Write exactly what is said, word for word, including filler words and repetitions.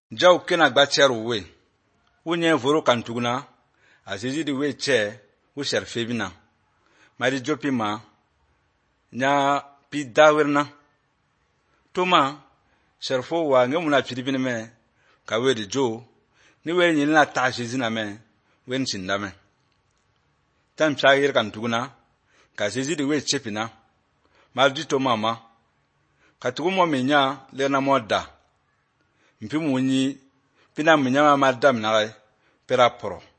Jaw kena gbacher we. Wunye voro kantuguna. Azizi di we che. Wu sher febina. Mari jopi ma. Nya pi dawirna. Toma. Sherfo wa nge muna filipine me. Ka we di jo. Ni we nyi na tashi zina me. Wen chinda me. Tam chagir kantuguna. Ka zizi di we chepina. Mari toma ma. Katugu mo minya lena mo da. Mpi munyi pina minya ma madam na pera pro.